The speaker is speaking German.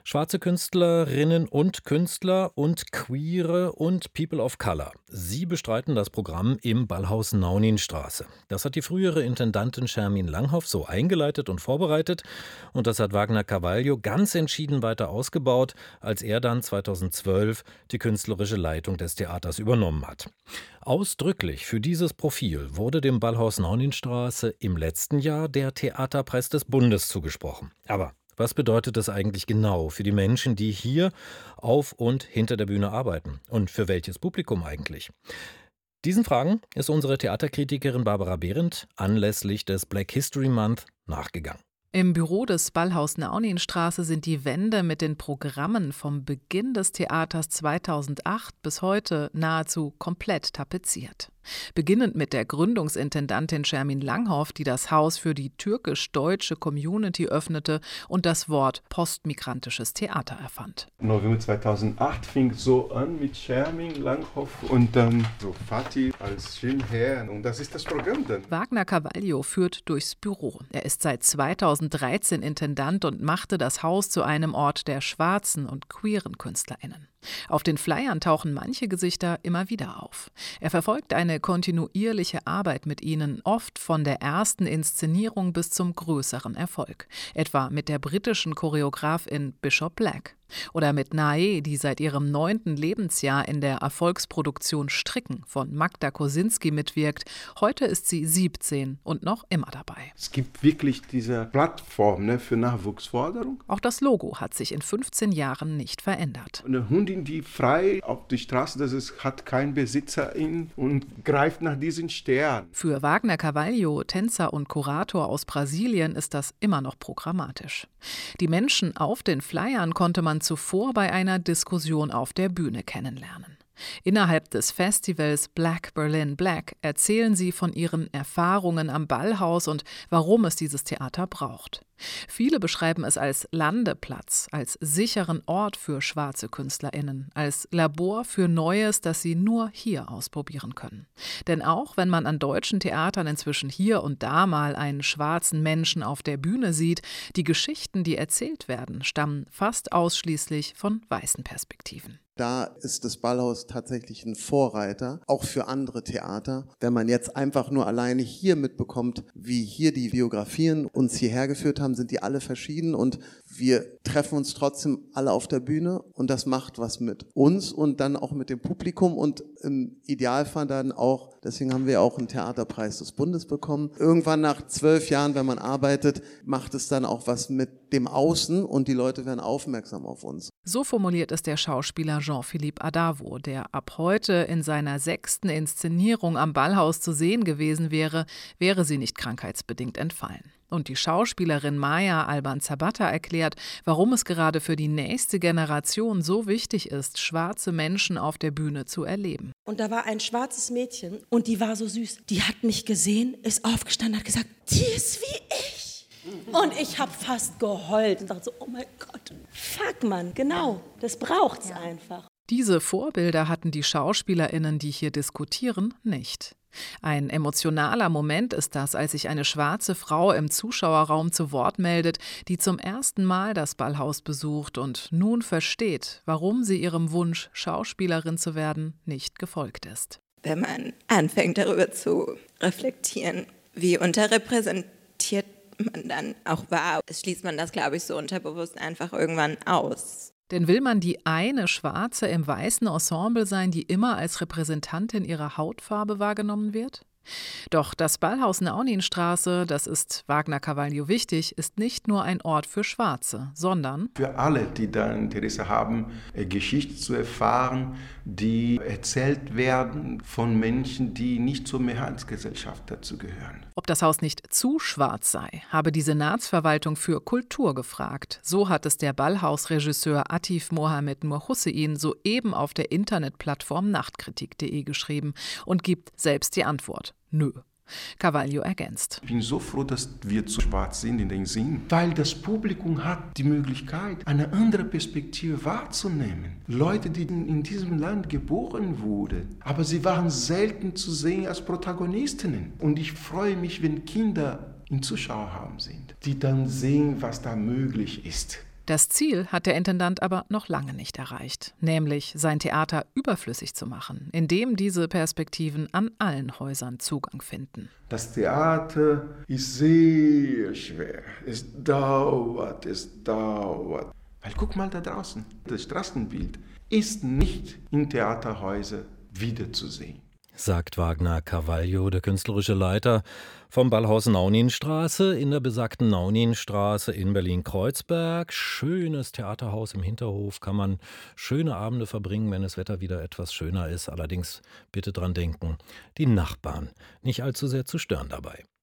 Schwarze Künstlerinnen und Künstler und Queere und People of Color. Sie bestreiten das Programm im Ballhaus Nauninstraße. Das hat die frühere Intendantin Schermin Langhoff so eingeleitet und vorbereitet. Und das hat Wagner Carvalho ganz entschieden weiter ausgebaut, als er dann 2012 die künstlerische Leitung des Theaters übernommen hat. Ausdrücklich für dieses Profil wurde dem Ballhaus Nauninstraße im letzten Jahr der Theaterpreis des Bundes zugesprochen. Aber was bedeutet das eigentlich genau für die Menschen, die hier auf und hinter der Bühne arbeiten? Und für welches Publikum eigentlich? Diesen Fragen ist unsere Theaterkritikerin Barbara Behrendt anlässlich des Black History Month nachgegangen. Im Büro des Ballhaus Nauninstraße sind die Wände mit den Programmen vom Beginn des Theaters 2008 bis heute nahezu komplett tapeziert. Beginnend mit der Gründungsintendantin Schermin Langhoff, die das Haus für die türkisch-deutsche Community öffnete und das Wort postmigrantisches Theater erfand. November 2008 fing so an mit Schermin Langhoff und so Fatih als Schirmherr, und das ist das Programm dann. Wagner Carvalho führt durchs Büro. Er ist seit 2013 Intendant und machte das Haus zu einem Ort der schwarzen und queeren KünstlerInnen. Auf den Flyern tauchen manche Gesichter immer wieder auf. Er verfolgt eine kontinuierliche Arbeit mit ihnen, oft von der ersten Inszenierung bis zum größeren Erfolg. Etwa mit der britischen Choreografin Bishop Black. Oder mit Nae, die seit ihrem 9. Lebensjahr in der Erfolgsproduktion Stricken von Magda Kosinski mitwirkt. Heute ist sie 17 und noch immer dabei. Es gibt wirklich diese Plattform für Nachwuchsförderung. Auch das Logo hat sich in 15 Jahren nicht verändert. Eine Hündin, die frei auf die Straße, hat keinen Besitzer und greift nach diesen Stern. Für Wagner Carvalho, Tänzer und Kurator aus Brasilien, ist das immer noch programmatisch. Die Menschen auf den Flyern konnte man zuvor bei einer Diskussion auf der Bühne kennenlernen. Innerhalb des Festivals Black Berlin Black erzählen sie von ihren Erfahrungen am Ballhaus und warum es dieses Theater braucht. Viele beschreiben es als Landeplatz, als sicheren Ort für schwarze KünstlerInnen, als Labor für Neues, das sie nur hier ausprobieren können. Denn auch wenn man an deutschen Theatern inzwischen hier und da mal einen schwarzen Menschen auf der Bühne sieht, die Geschichten, die erzählt werden, stammen fast ausschließlich von weißen Perspektiven. Da ist das Ballhaus tatsächlich ein Vorreiter, auch für andere Theater. Wenn man jetzt einfach nur alleine hier mitbekommt, wie hier die Biografien uns hierher geführt haben, sind die alle verschieden und wir treffen uns trotzdem alle auf der Bühne und das macht was mit uns und dann auch mit dem Publikum und im Idealfall dann auch, deswegen haben wir auch einen Theaterpreis des Bundes bekommen. Irgendwann nach 12 Jahren, wenn man arbeitet, macht es dann auch was mit dem Außen und die Leute werden aufmerksam auf uns. So formuliert es der Schauspieler Jean-Philippe Adavo, der ab heute in seiner 6. Inszenierung am Ballhaus zu sehen gewesen wäre, wäre sie nicht krankheitsbedingt entfallen. Und die Schauspielerin Maya Alban-Zabata erklärt, warum es gerade für die nächste Generation so wichtig ist, schwarze Menschen auf der Bühne zu erleben. Und da war ein schwarzes Mädchen und die war so süß. Die hat mich gesehen, ist aufgestanden, hat gesagt, die ist wie ich. Und ich habe fast geheult und dachte so, oh mein Gott, fuck Mann, genau, das braucht's einfach. Diese Vorbilder hatten die SchauspielerInnen, die hier diskutieren, nicht. Ein emotionaler Moment ist das, als sich eine schwarze Frau im Zuschauerraum zu Wort meldet, die zum ersten Mal das Ballhaus besucht und nun versteht, warum sie ihrem Wunsch, Schauspielerin zu werden, nicht gefolgt ist. Wenn man anfängt, darüber zu reflektieren, wie unterrepräsentiert man dann auch war, schließt man das, glaube ich, so unterbewusst einfach irgendwann aus. Denn will man die eine Schwarze im weißen Ensemble sein, die immer als Repräsentantin ihrer Hautfarbe wahrgenommen wird? Doch das Ballhaus Nauninstraße, das ist Wagner Carvalho wichtig, ist nicht nur ein Ort für Schwarze, sondern für alle, die da Interesse haben, Geschichte zu erfahren, die erzählt werden von Menschen, die nicht zur Mehrheitsgesellschaft dazu gehören. Ob das Haus nicht zu schwarz sei, habe die Senatsverwaltung für Kultur gefragt. So hat es der Ballhausregisseur Atif Mohamed Nur Hussein soeben auf der Internetplattform nachtkritik.de geschrieben und gibt selbst die Antwort. Nö. Carvalho ergänzt. Ich bin so froh, dass wir zu schwarz sind in den Sinn, weil das Publikum hat die Möglichkeit, eine andere Perspektive wahrzunehmen. Leute, die in diesem Land geboren wurden, aber sie waren selten zu sehen als Protagonistinnen. Und ich freue mich, wenn Kinder im Zuschauerraum sind, die dann sehen, was da möglich ist. Das Ziel hat der Intendant aber noch lange nicht erreicht, nämlich sein Theater überflüssig zu machen, indem diese Perspektiven an allen Häusern Zugang finden. Das Theater ist sehr schwer. Es dauert. Weil guck mal da draußen, das Straßenbild ist nicht in Theaterhäusern wiederzusehen. Sagt Wagner Carvalho, der künstlerische Leiter vom Ballhaus Nauninstraße in der besagten Nauninstraße in Berlin-Kreuzberg. Schönes Theaterhaus im Hinterhof, kann man schöne Abende verbringen, wenn das Wetter wieder etwas schöner ist. Allerdings bitte dran denken, die Nachbarn nicht allzu sehr zu stören dabei.